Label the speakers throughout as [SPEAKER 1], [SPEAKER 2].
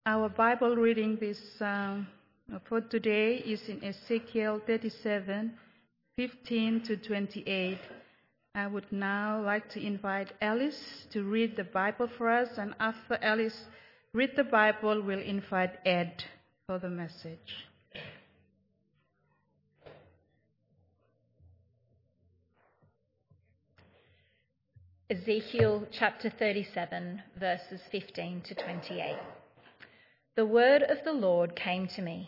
[SPEAKER 1] Our Bible reading for today is in Ezekiel 37:15 to 28. I would now like to invite Alice to read the Bible for us, and after Alice read the Bible, we'll invite Ed for the message.
[SPEAKER 2] Ezekiel chapter 37, verses 15 to 28. The word of the Lord came to me.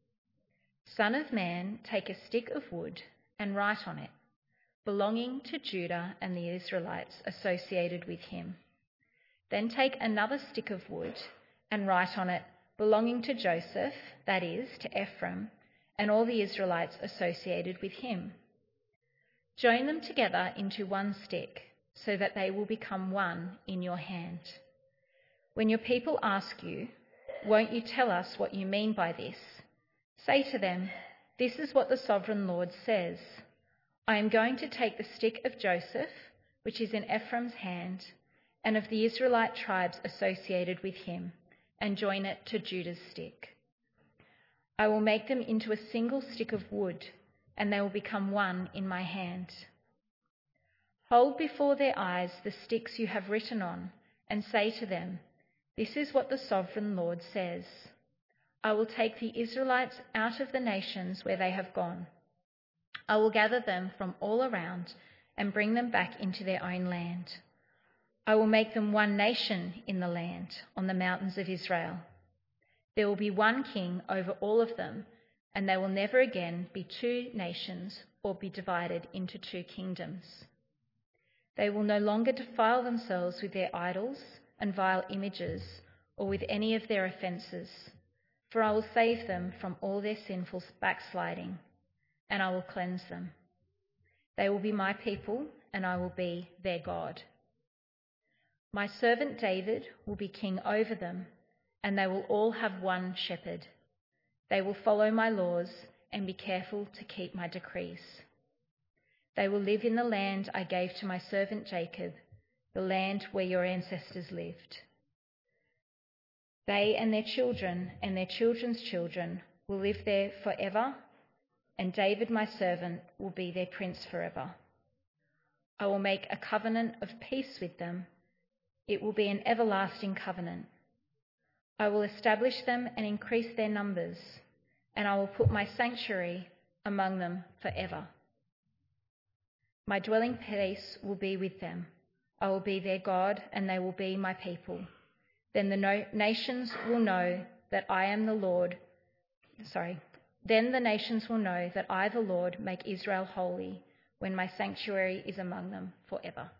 [SPEAKER 2] Son of man, take a stick of wood and write on it, belonging to Judah and the Israelites associated with him. Then take another stick of wood and write on it, belonging to Joseph, that is, to Ephraim, and all the Israelites associated with him. Join them together into one stick, so that they will become one in your hand. When your people ask you, won't you tell us what you mean by this? Say to them, this is what the sovereign Lord says. I am going to take the stick of Joseph, which is in Ephraim's hand, and of the Israelite tribes associated with him, and join it to Judah's stick. I will make them into a single stick of wood, and they will become one in my hand. Hold before their eyes the sticks you have written on, and say to them, this is what the sovereign Lord says. I will take the Israelites out of the nations where they have gone. I will gather them from all around and bring them back into their own land. I will make them one nation in the land, on the mountains of Israel. There will be one king over all of them, and they will never again be two nations or be divided into two kingdoms. They will no longer defile themselves with their idols and vile images, or with any of their offences, for I will save them from all their sinful backsliding, and I will cleanse them. They will be my people, and I will be their God. My servant David will be king over them, and they will all have one shepherd. They will follow my laws and be careful to keep my decrees. They will live in the land I gave to my servant Jacob, the land where your ancestors lived. They and their children and their children's children will live there forever, and David my servant will be their prince forever. I will make a covenant of peace with them. It will be an everlasting covenant. I will establish them and increase their numbers, and I will put my sanctuary among them forever. My dwelling place will be with them. I will be their God, and they will be my people. Then the nations will know that I am the Lord. Then the nations will know that I, the Lord, make Israel holy, when my sanctuary is among them forever.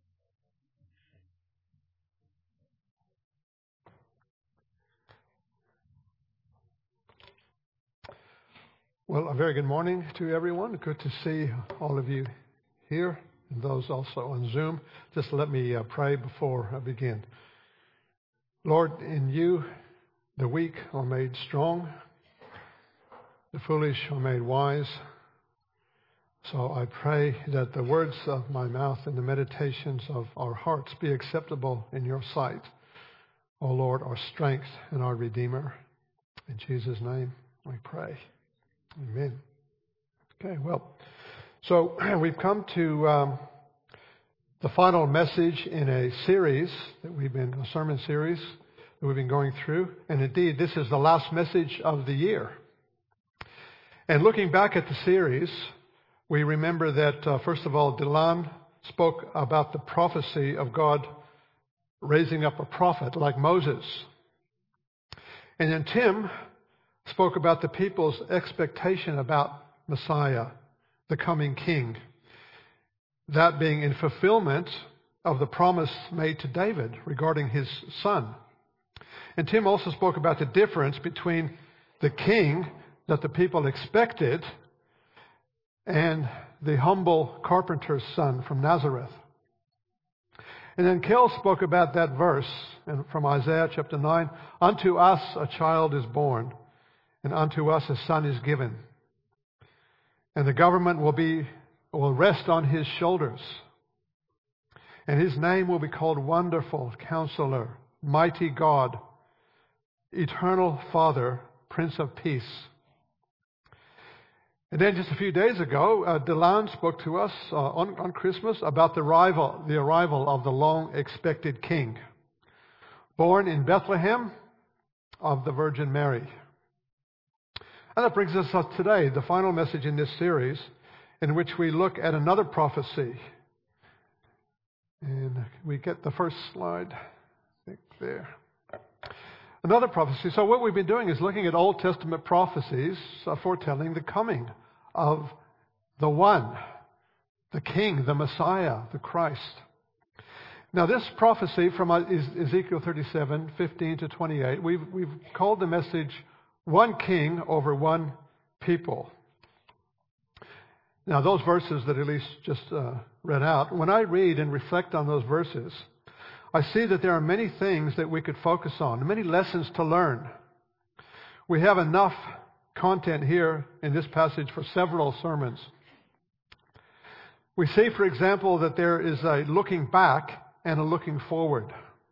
[SPEAKER 3] Well, a very good morning to everyone. Good to see all of you here and those also on Zoom. Just let me pray before I begin. Lord, in you the weak are made strong, the foolish are made wise. So I pray that the words of my mouth and the meditations of our hearts be acceptable in your sight, O Lord, our strength and our Redeemer. In Jesus' name we pray. Amen. Okay, well, so we've come to the final message in a sermon series that we've been going through. And indeed, this is the last message of the year. And looking back at the series, we remember that, first of all, Dylan spoke about the prophecy of God raising up a prophet like Moses. And then Tim spoke about the people's expectation about Messiah, the coming king. That being in fulfillment of the promise made to David regarding his son. And Tim also spoke about the difference between the king that the people expected and the humble carpenter's son from Nazareth. And then Kel spoke about that verse from Isaiah chapter 9. Unto us a child is born, and unto us a son is given. And the government will rest on his shoulders. And his name will be called Wonderful Counselor, Mighty God, Eternal Father, Prince of Peace. And then just a few days ago, Delan spoke to us on Christmas about the arrival of the long-expected King, born in Bethlehem of the Virgin Mary. And that brings us up today, the final message in this series, in which we look at another prophecy. And we get the first slide, I think there. Another prophecy. So what we've been doing is looking at Old Testament prophecies foretelling the coming of the One, the King, the Messiah, the Christ. Now this prophecy from Ezekiel 37, 15 to 28, we've called the message One King over One People. Now those verses that Elise just read out, when I read and reflect on those verses, I see that there are many things that we could focus on, many lessons to learn. We have enough content here in this passage for several sermons. We see, for example, that there is a looking back and a looking forward.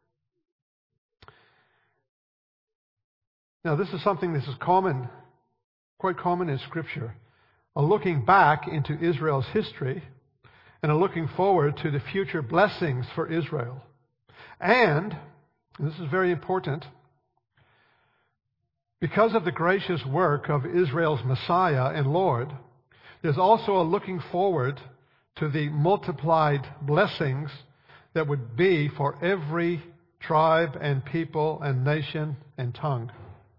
[SPEAKER 3] Now, this is something that is common, quite common in Scripture. A looking back into Israel's history and a looking forward to the future blessings for Israel. And this is very important, because of the gracious work of Israel's Messiah and Lord, there's also a looking forward to the multiplied blessings that would be for every tribe and people and nation and tongue.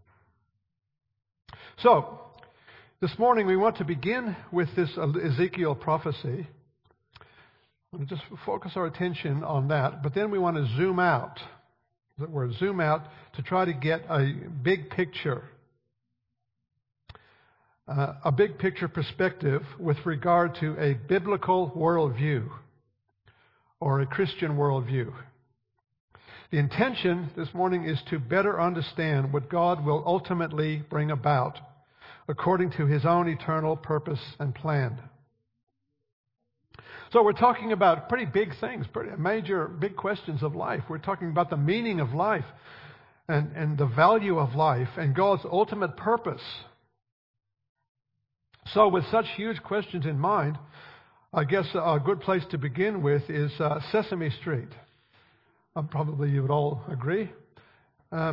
[SPEAKER 3] So, this morning we want to begin with this Ezekiel prophecy. I want to just focus our attention on that, but then we want to zoom out. That word, zoom out, to try to get a big picture. A big picture perspective with regard to a biblical worldview or a Christian worldview. The intention this morning is to better understand what God will ultimately bring about according to His own eternal purpose and plan. So we're talking about pretty big things, pretty major, big questions of life. We're talking about the meaning of life and the value of life and God's ultimate purpose. So with such huge questions in mind, I guess a good place to begin with is Sesame Street. Probably you would all agree. I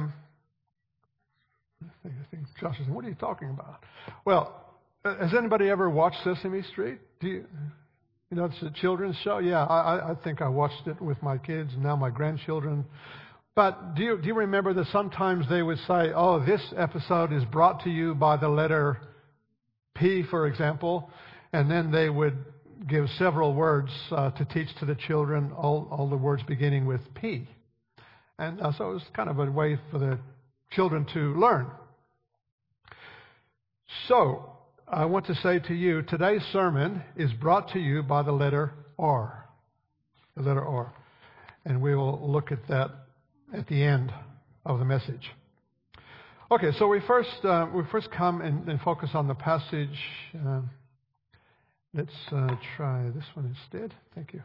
[SPEAKER 3] think Josh is saying, what are you talking about? Well, has anybody ever watched Sesame Street? You know, it's a children's show. Yeah, I think I watched it with my kids and now my grandchildren. But do you remember that sometimes they would say, oh, this episode is brought to you by the letter P, for example, and then they would give several words to teach to the children, all the words beginning with P. And so it was kind of a way for the children to learn. So, I want to say to you, today's sermon is brought to you by the letter R. The letter R. And we will look at that at the end of the message. Okay, so we first come and focus on the passage. Let's try this one instead. Thank you.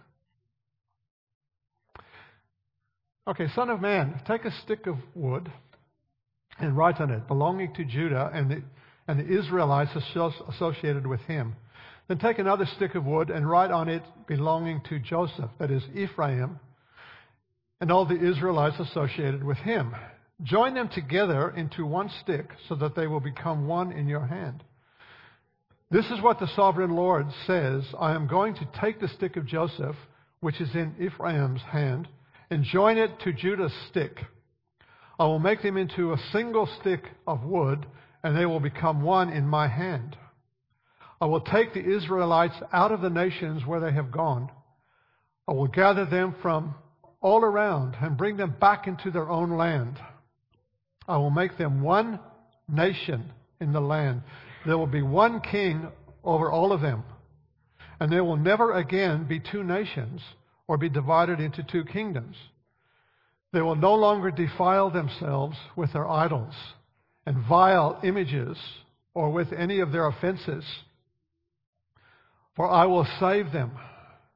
[SPEAKER 3] Okay, Son of man, take a stick of wood and write on it, belonging to Judah and the Israelites associated with him. Then take another stick of wood and write on it, belonging to Joseph, that is Ephraim, and all the Israelites associated with him. Join them together into one stick so that they will become one in your hand. This is what the sovereign Lord says: I am going to take the stick of Joseph, which is in Ephraim's hand, and join it to Judah's stick. I will make them into a single stick of wood, and they will become one in my hand. I will take the Israelites out of the nations where they have gone. I will gather them from all around and bring them back into their own land. I will make them one nation in the land. There will be one king over all of them. And there will never again be two nations or be divided into two kingdoms. They will no longer defile themselves with their idols and vile images or with any of their offenses. For I will save them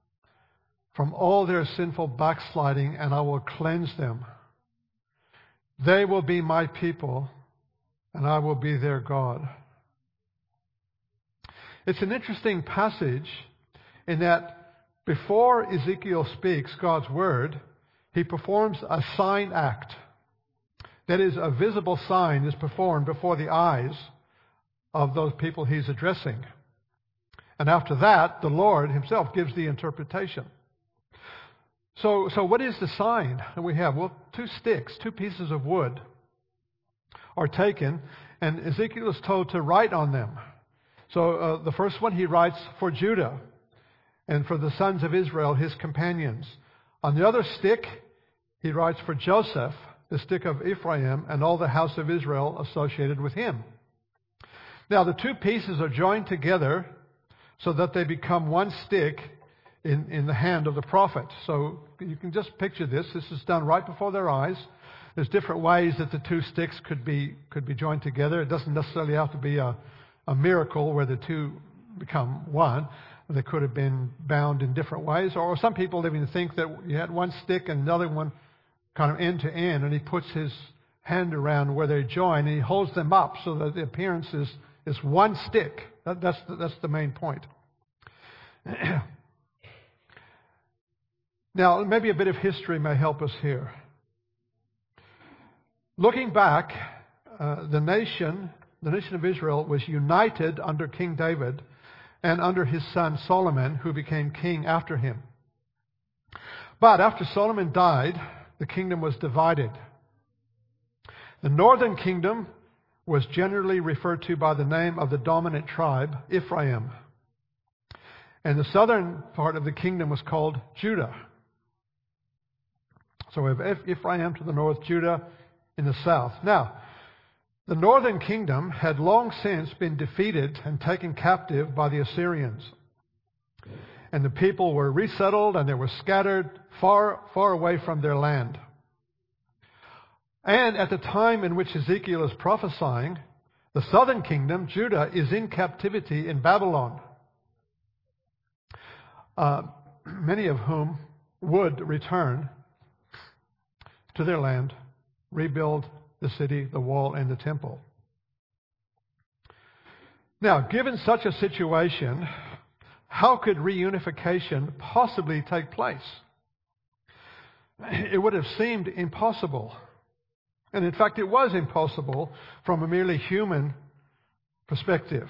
[SPEAKER 3] from all their sinful backsliding, and I will cleanse them. They will be my people, and I will be their God. It's an interesting passage in that before Ezekiel speaks God's word, he performs a sign act. That is, a visible sign is performed before the eyes of those people he's addressing. And after that, the Lord himself gives the interpretation. So what is the sign that we have? Well, 2 sticks, 2 pieces of wood are taken, and Ezekiel is told to write on them. So the first one he writes for Judah and for the sons of Israel, his companions. On the other stick, he writes for Joseph, the stick of Ephraim, and all the house of Israel associated with him. Now, the 2 pieces are joined together so that they become one stick in the hand of the prophet. So you can just picture this. This is done right before their eyes. There's different ways that the 2 sticks could be joined together. It doesn't necessarily have to be a miracle where the 2 become one. They could have been bound in different ways. Or some people even think that you had one stick and another one kind of end to end, and he puts his hand around where they join, and he holds them up so that the appearance is one stick. That's the main point. Now, maybe a bit of history may help us here. Looking back, the nation of Israel was united under King David and under his son Solomon, who became king after him. But after Solomon died, the kingdom was divided. The northern kingdom was generally referred to by the name of the dominant tribe, Ephraim. And the southern part of the kingdom was called Judah. So we have Ephraim to the north, Judah in the south. Now, the northern kingdom had long since been defeated and taken captive by the Assyrians. And the people were resettled and they were scattered far, far away from their land. And at the time in which Ezekiel is prophesying, the southern kingdom, Judah, is in captivity in Babylon. Many of whom would return to their land, rebuild the city, the wall, and the temple. Now, given such a situation, how could reunification possibly take place? It would have seemed impossible. And in fact, it was impossible from a merely human perspective.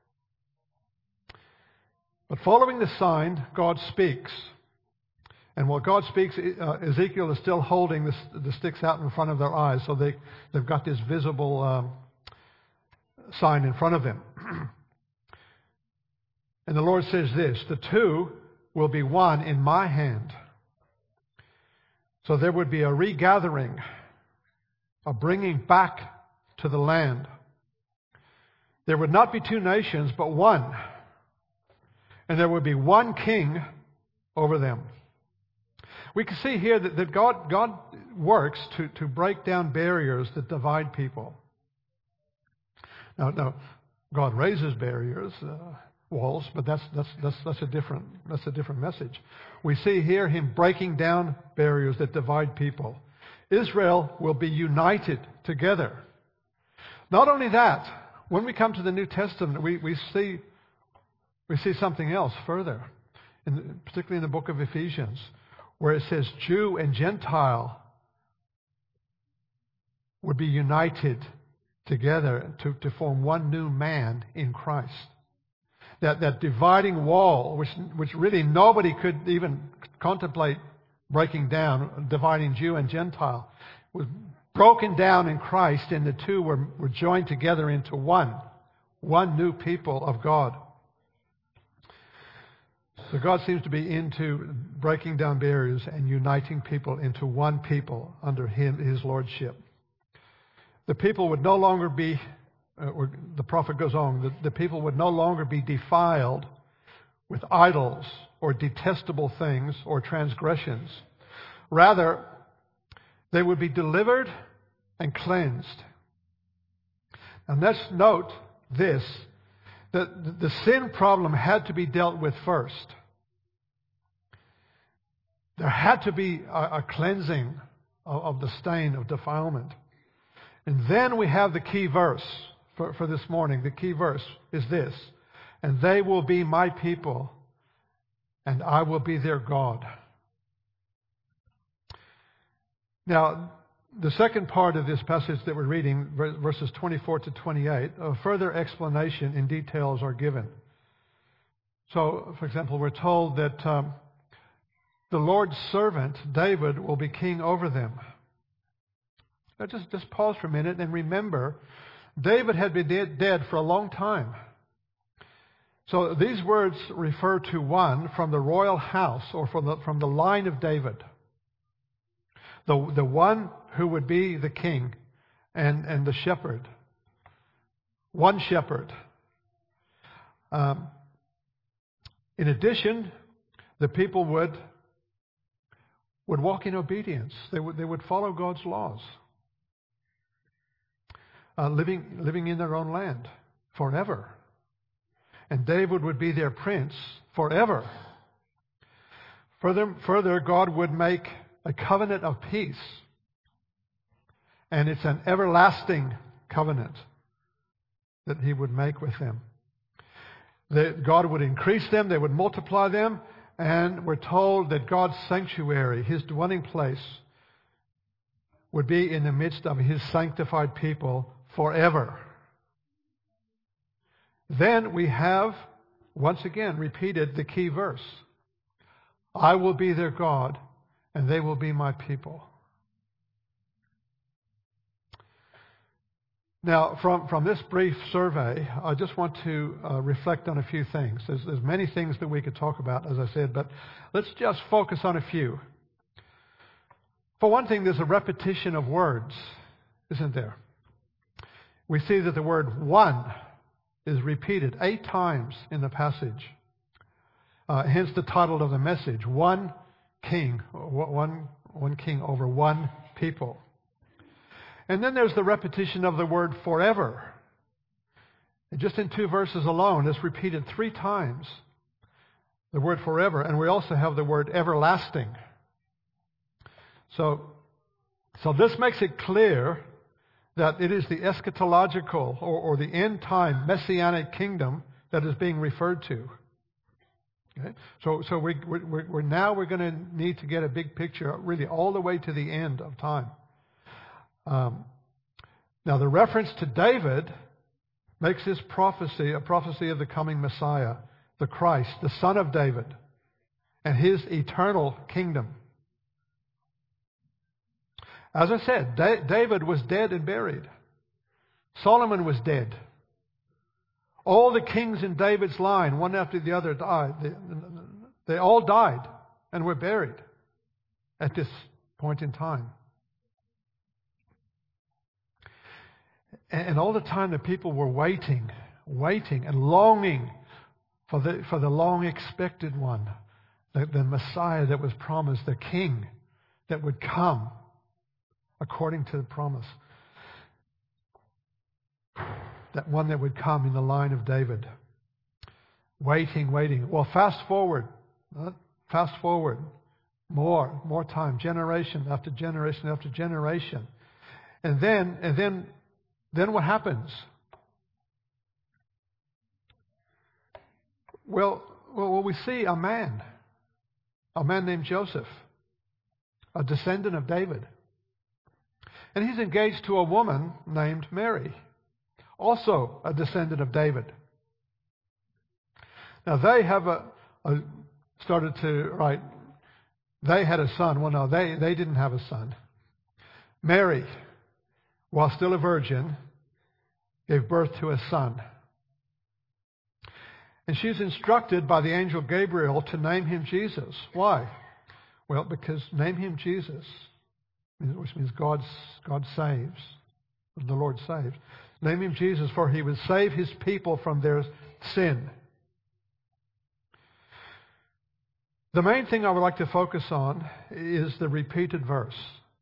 [SPEAKER 3] But following the sign, God speaks. And while God speaks, Ezekiel is still holding the sticks out in front of their eyes, so they've got this visible sign in front of them. And the Lord says this, the 2 will be one in my hand. So there would be a regathering, a bringing back to the land. There would not be 2 nations, but one. And there would be one king over them. We can see here that God works to break down barriers that divide people. Now God raises barriers, walls, but that's a different message. We see here Him breaking down barriers that divide people. Israel will be united together. Not only that, when we come to the New Testament, we see something else further, particularly in the book of Ephesians, where it says Jew and Gentile would be united together to form one new man in Christ. That dividing wall, which really nobody could even contemplate breaking down, dividing Jew and Gentile, was broken down in Christ, and the 2 were joined together into one new people of God. So God seems to be into breaking down barriers and uniting people into one people under His lordship. The people would no longer be, the prophet goes on, the people would no longer be defiled with idols or detestable things or transgressions. Rather, they would be delivered and cleansed. And let's note this, that the sin problem had to be dealt with first. There had to be a cleansing of the stain of defilement. And then we have the key verse for this morning. The key verse is this: and they will be my people, and I will be their God. Now, the second part of this passage that we're reading, verses 24 to 28, a further explanation in details are given. So, for example, we're told that the Lord's servant, David, will be king over them. Now just pause for a minute and remember, David had been dead for a long time. So these words refer to one from the royal house, or from the line of David. The one who would be the king and the shepherd. One shepherd. In addition, the people would walk in obedience. They would follow God's laws. Living in their own land forever. And David would be their prince forever. Further, God would make a covenant of peace. And it's an everlasting covenant that He would make with them. That God would increase them, they would multiply them, and we're told that God's sanctuary, His dwelling place, would be in the midst of His sanctified people forever. Then we have, once again, repeated the key verse. I will be their God, and they will be my people. Now, from this brief survey, I just want to reflect on a few things. There's many things that we could talk about, as I said, but let's just focus on a few. For one thing, there's a repetition of words, isn't there? We see that the word one is repeated 8 times in the passage. Hence the title of the message, One King, one king over one people. And then there's the repetition of the word forever. And just in 2 verses alone, it's repeated 3 times, the word forever. And we also have the word everlasting. So this makes it clear that it is the eschatological or the end time messianic kingdom that is being referred to. Okay? So we're going to need to get a big picture, really all the way to the end of time. Now the reference to David makes this prophecy a prophecy of the coming Messiah, the Christ, the Son of David, and His eternal kingdom. As I said, David was dead and buried. Solomon was dead. All the kings in David's line, one after the other, died. They all died and were buried at this point in time. And all the time the people were waiting and longing for the long expected one, the Messiah that was promised, the King that would come according to the promise. That one that would come in the line of David. Waiting. Well, fast forward. More time, generation after generation after generation. And then what happens? Well, we see a man named Joseph, a descendant of David. And he's engaged to a woman named Mary, also a descendant of David. Now they have they had a son. Well, no, they didn't have a son. Mary, while still a virgin, gave birth to a son. And she's instructed by the angel Gabriel to name him Jesus. Why? Well, because name him Jesus, which means God saves, the Lord saves. Name him Jesus, for He would save His people from their sin. The main thing I would like to focus on is the repeated verse.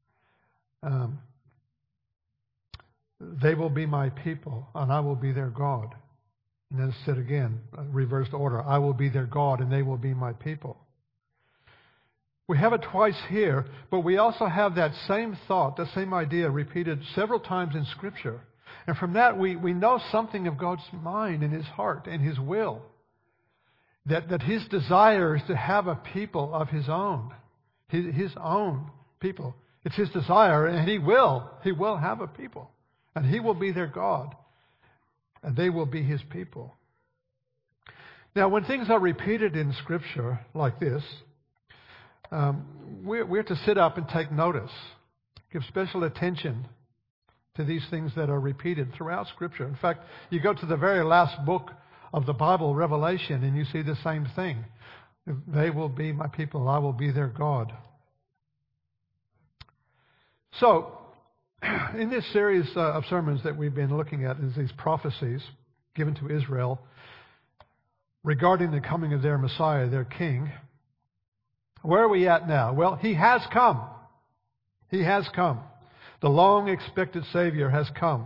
[SPEAKER 3] They will be my people, and I will be their God. And then it said again, reversed order, I will be their God, and they will be my people. We have it twice here, but we also have that same thought, the same idea repeated several times in Scripture. And from that, we know something of God's mind and His heart and His will. That His desire is to have a people of His own. His own people. It's His desire, and He will have a people. And He will be their God. And they will be His people. Now, when things are repeated in Scripture like this, we're to sit up and take notice. Give special attention to these things that are repeated throughout Scripture. In fact, you go to the very last book of the Bible, Revelation, and you see the same thing. They will be my people, I will be their God. So, in this series of sermons that we've been looking at is these prophecies given to Israel regarding the coming of their Messiah, their King. Where are we at now? Well, He has come. He has come. The long-expected Savior has come.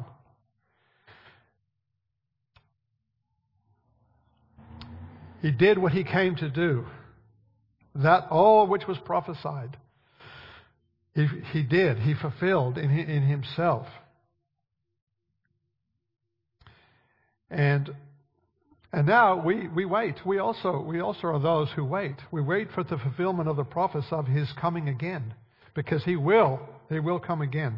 [SPEAKER 3] He did what He came to do. That all which was prophesied. He did. He fulfilled in Himself. And now we wait. We also are those who wait. We wait for the fulfillment of the prophets of His coming again. Because He will come again.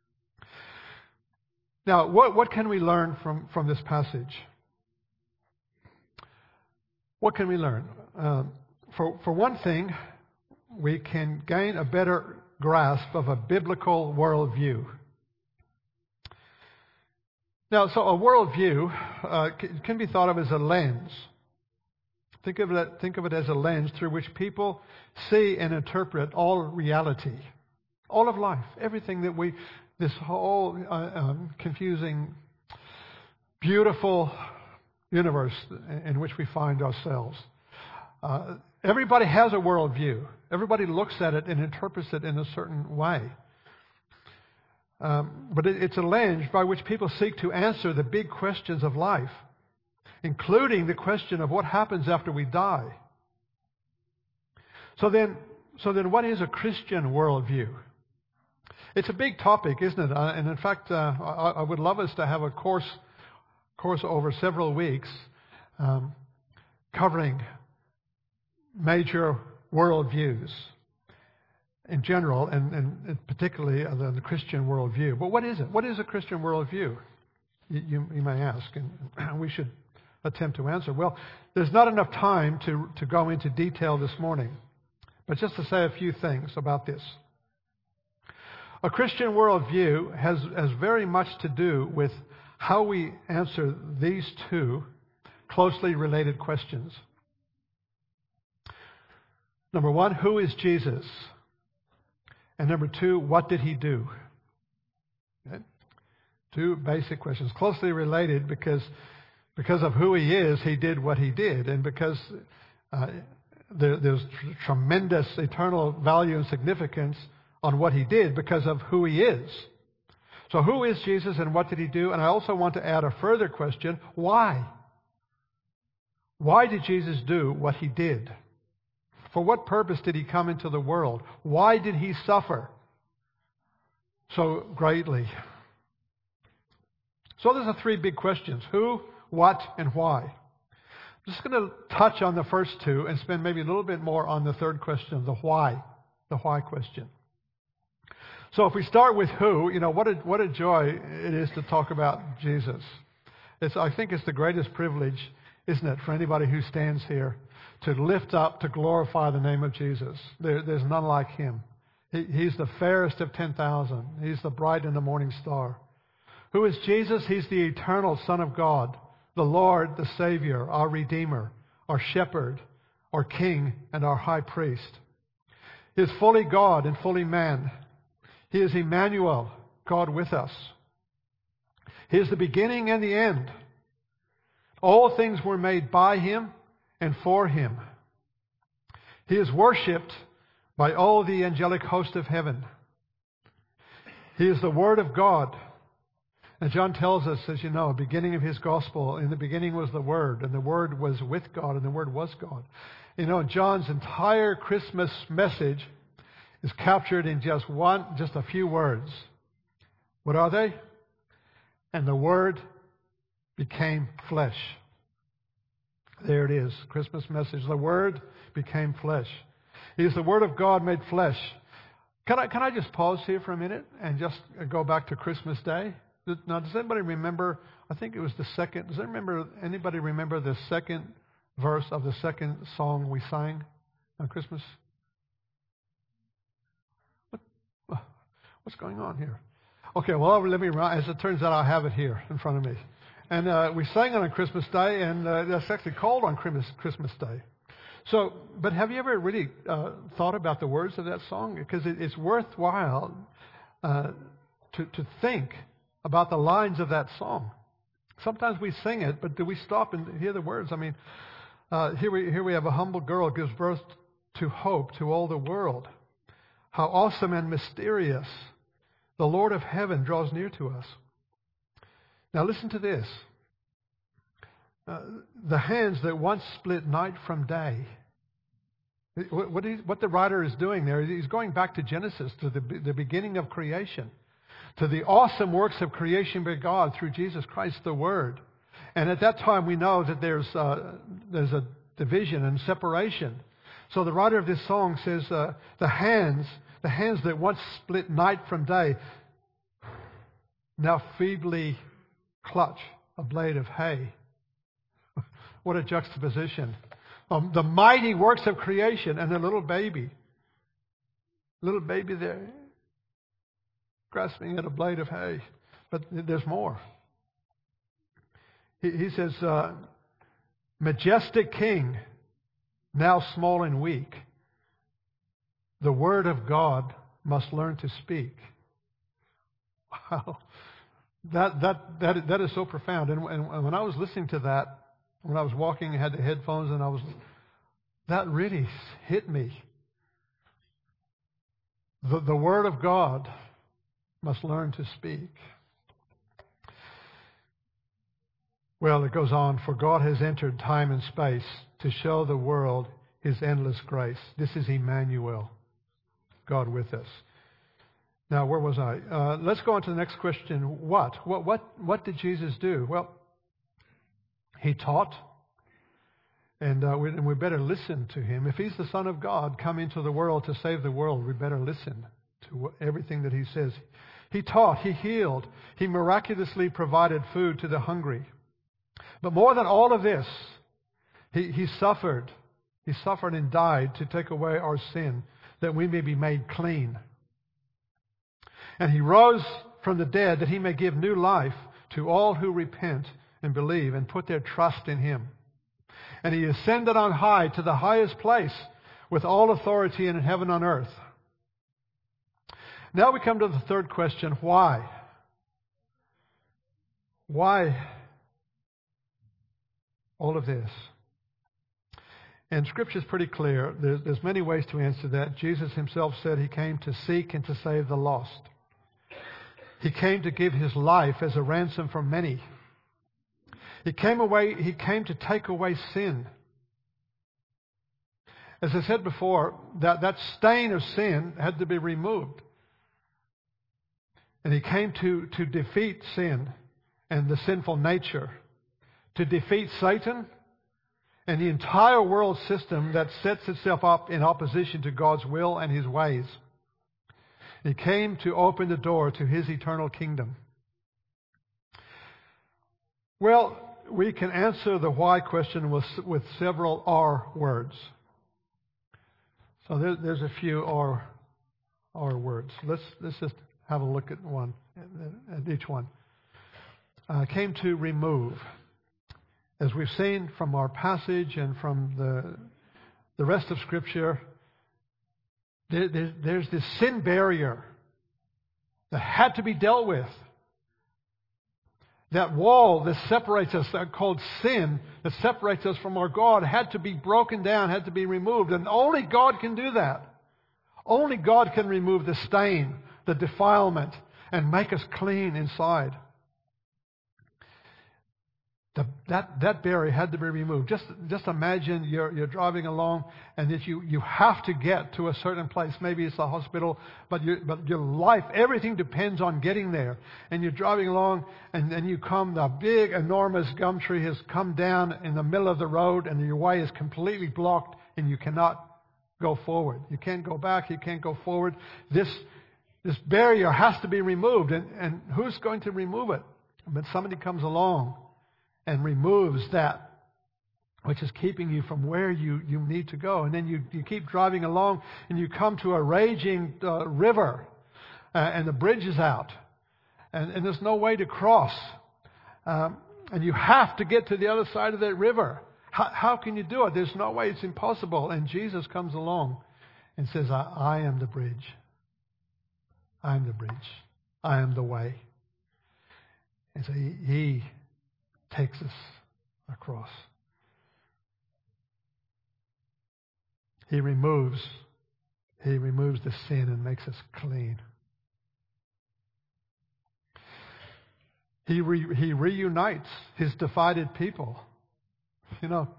[SPEAKER 3] Now, what can we learn from this passage? What can we learn? For one thing, we can gain a better grasp of a biblical worldview. Now, so a worldview can be thought of as a lens. Think of it as a lens through which people see and interpret all reality, all of life, everything that this whole confusing, beautiful universe in which we find ourselves. Everybody has a worldview. Everybody looks at it and interprets it in a certain way. But it's a lens by which people seek to answer the big questions of life, including the question of what happens after we die. So then what is a Christian worldview? It's a big topic, isn't it? And in fact, I would love us to have a course over several weeks covering major worldviews in general, and particularly the Christian worldview. But what is it? What is a Christian worldview? You may ask, and we should attempt to answer. Well, there's not enough time to go into detail this morning, but just to say a few things about this. A Christian worldview has very much to do with how we answer these two closely related questions. Number one, who is Jesus? And number two, what did He do? Okay. Two basic questions, closely related because of who He is, He did what He did, and because there's tremendous eternal value and significance on what He did because of who He is. So who is Jesus and what did He do? And I also want to add a further question, why? Why did Jesus do what He did? For what purpose did He come into the world? Why did He suffer so greatly? So those are three big questions. Who, what, and why. I'm just going to touch on the first two and spend maybe a little bit more on the third question, the why question. So if we start with who, what a joy it is to talk about Jesus. I think it's the greatest privilege, isn't it, for anybody who stands here to lift up, to glorify the name of Jesus. There's none like Him. He's the fairest of 10,000. He's the bright and the morning star. Who is Jesus? He's the eternal Son of God, the Lord, the Savior, our Redeemer, our Shepherd, our King, and our High Priest. He is fully God and fully man. He is Emmanuel, God with us. He is the beginning and the end. All things were made by Him and for Him. He is worshipped by all the angelic host of heaven. He is the Word of God, And John tells us, as you know, beginning of his gospel, in the beginning was the Word, and the Word was with God, and the Word was God. You know, John's entire Christmas message is captured in just a few words. What are they? And the Word became flesh. There it is, Christmas message. The Word became flesh. He is the Word of God made flesh. Can I just pause here for a minute and just go back to Christmas Day? Now, does anybody remember, I think it was anybody remember the second verse of the second song we sang on Christmas? What's going on here? Okay, well, let me, as it turns out, I have it here in front of me. And we sang it on Christmas Day, and that's actually called on Christmas Day. So, but have you ever really thought about the words of that song? Because it's worthwhile to think about the lines of that song. Sometimes we sing it, but do we stop and hear the words? I mean, here we have a humble girl gives birth to hope to all the world. How awesome and mysterious. The Lord of heaven draws near to us. Now listen to this. The hands that once split night from day. What the writer is doing there, he's going back to Genesis, to the beginning of creation, to the awesome works of creation by God through Jesus Christ, the Word. And at that time we know that there's a division and separation. So the writer of this song says, the hands that once split night from day, now feebly clutch a blade of hay. What a juxtaposition. The mighty works of creation and the little baby there, grasping at a blade of hay. But there's more. He says, majestic King, now small and weak, the Word of God must learn to speak. Wow. That is so profound. And when I was listening to that, when I was walking, I had the headphones, and that really hit me. The Word of God must learn to speak. Well, it goes on, for God has entered time and space to show the world His endless grace. This is Emmanuel, God with us. Now, where was I? Let's go on to the next question. What did Jesus do? Well, He taught, and we better listen to Him. If He's the Son of God, come into the world to save the world, we better listen to everything that He says. He taught, He healed, He miraculously provided food to the hungry. But more than all of this, He suffered. He suffered and died to take away our sin, that we may be made clean. And He rose from the dead that He may give new life to all who repent and believe and put their trust in Him. And He ascended on high to the highest place with all authority in heaven and on earth. Now we come to the third question, why? Why all of this? And Scripture is pretty clear. There's many ways to answer that. Jesus Himself said He came to seek and to save the lost. He came to give His life as a ransom for many. He came to take away sin. As I said before, that stain of sin had to be removed. And He came to defeat sin and the sinful nature, to defeat Satan and the entire world system that sets itself up in opposition to God's will and His ways. He came to open the door to His eternal kingdom. Well, we can answer the why question with several R words. So there's a few R words. Let's just have a look at one, at each one. Came to remove. As we've seen from our passage and from the rest of Scripture, there's this sin barrier that had to be dealt with. That wall that separates us, called sin, that separates us from our God, had to be broken down, had to be removed. And only God can do that. Only God can remove the stain, the defilement, and make us clean inside. That barrier had to be removed. Just imagine you're driving along, and that you have to get to a certain place. Maybe it's a hospital, but your life, everything depends on getting there. And you're driving along, and then the big, enormous gum tree has come down in the middle of the road, and your way is completely blocked, and you cannot go forward. You can't go back. You can't go forward. This barrier has to be removed, and who's going to remove it? But somebody comes along and removes that which is keeping you from where you need to go. And then you keep driving along, and you come to a raging river, and the bridge is out, and there's no way to cross. And you have to get to the other side of that river. How can you do it? There's no way. It's impossible. And Jesus comes along and says, I am the bridge. I am the bridge. I am the way. And so He takes us across. He removes the sin and makes us clean. He reunites His divided people. You know,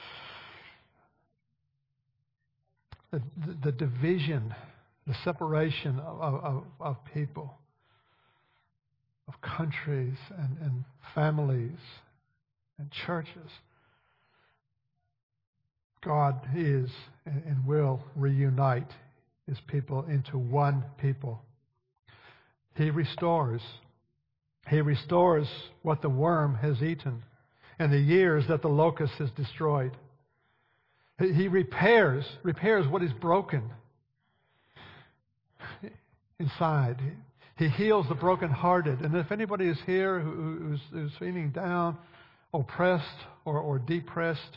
[SPEAKER 3] the division, the separation of people, of countries and families and churches. God is and will reunite His people into one people. He restores. He restores what the worm has eaten and the years that the locust has destroyed. He repairs what is broken inside. He heals the brokenhearted. And if anybody is here who's feeling down, oppressed, or depressed,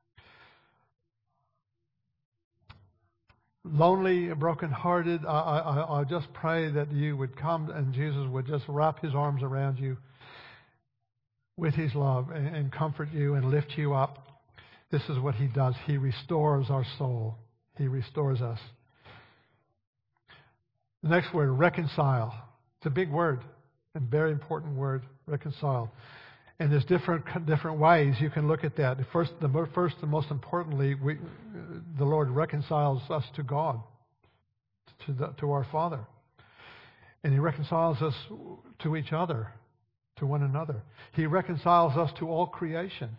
[SPEAKER 3] lonely, brokenhearted, I just pray that you would come and Jesus would just wrap His arms around you with His love and comfort you and lift you up. This is what He does. He restores our soul. He restores us. The next word, reconcile. It's a big word, a very important word, reconcile. And there's different ways you can look at that. First and most importantly, the Lord reconciles us to God, to our Father. And He reconciles us to each other, to one another. He reconciles us to all creation.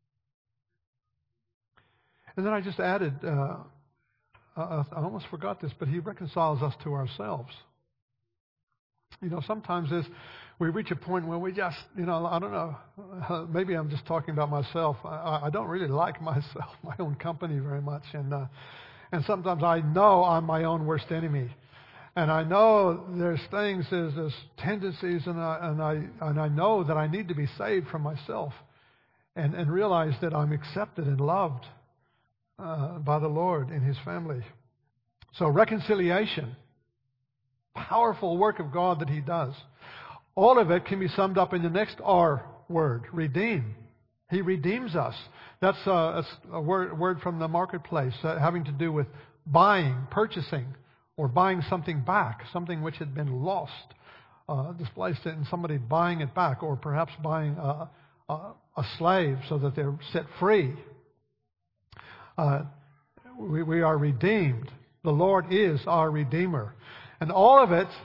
[SPEAKER 3] And then I just added, I almost forgot this, but He reconciles us to ourselves. You know, sometimes we reach a point where we just, I don't know, maybe I'm just talking about myself. I don't really like myself, my own company very much. And sometimes I know I'm my own worst enemy. And I know there's things, there's tendencies, and I know that I need to be saved from myself and realize that I'm accepted and loved by the Lord in His family. So reconciliation, powerful work of God that He does. All of it can be summed up in the next R word, redeem. He redeems us. That's a word from the marketplace having to do with buying, purchasing, or buying something back, something which had been lost, displaced, and somebody buying it back, or perhaps buying a slave so that they're set free. We are redeemed. The Lord is our Redeemer. And all of the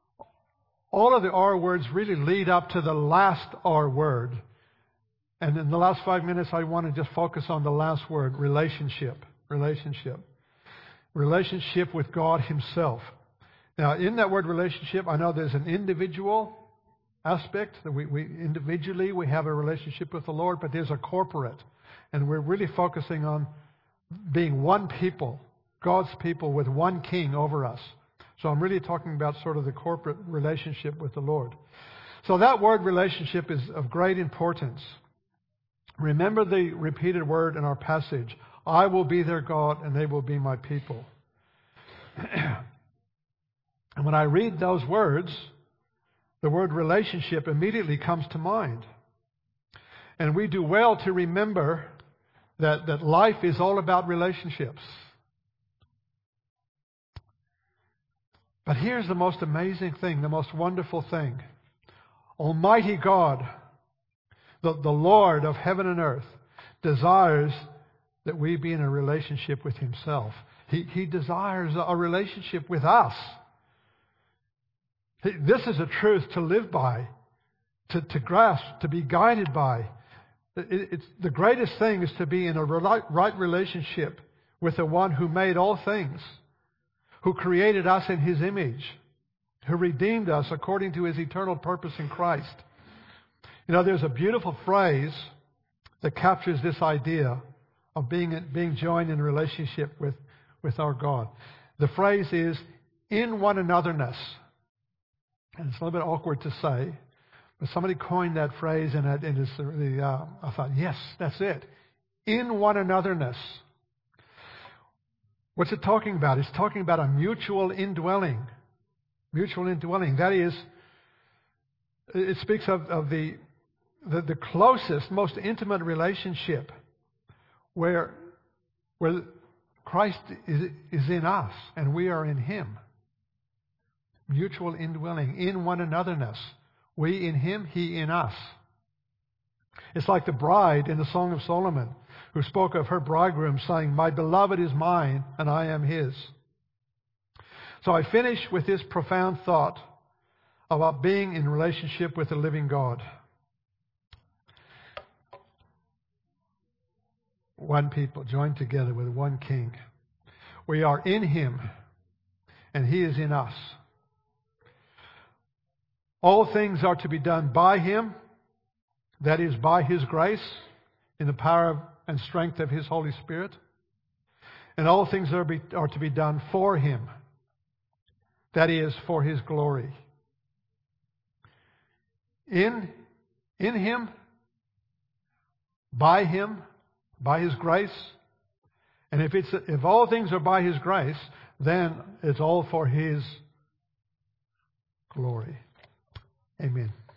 [SPEAKER 3] R words really lead up to the last R word. And in the last 5 minutes, I want to just focus on the last word, relationship. Relationship. Relationship with God Himself. Now, in that word relationship, I know there's an individual aspect. That we individually have a relationship with the Lord, but there's a corporate. And we're really focusing on being one people, God's people with one King over us. So I'm really talking about sort of the corporate relationship with the Lord. So that word relationship is of great importance. Remember the repeated word in our passage, I will be their God and they will be my people. And when I read those words, the word relationship immediately comes to mind. And we do well to remember that life is all about relationships. But here's the most amazing thing, the most wonderful thing. Almighty God, the Lord of heaven and earth, desires that we be in a relationship with Himself. He desires a relationship with us. This is a truth to live by, to grasp, to be guided by. It's the greatest thing is to be in a right relationship with the one who made all things, who created us in His image, who redeemed us according to His eternal purpose in Christ. You know, there's a beautiful phrase that captures this idea of being joined in a relationship with our God. The phrase is, in one anotherness. And it's a little bit awkward to say, but somebody coined that phrase, and it's really, I thought, yes, that's it. In one anotherness. What's it talking about? It's talking about a mutual indwelling. Mutual indwelling. That is, it speaks of the closest, most intimate relationship where Christ is in us and we are in Him. Mutual indwelling, in one anotherness. We in Him, He in us. It's like the bride in the Song of Solomon, who spoke of her bridegroom saying, "My beloved is mine and I am his." So I finish with this profound thought about being in relationship with the living God. One people joined together with one King. We are in Him and He is in us. All things are to be done by Him, that is, by His grace, in the power and strength of His Holy Spirit. And all things are to be done for Him, that is, for His glory. In Him, by His grace. And if all things are by His grace, then it's all for His glory. Amen.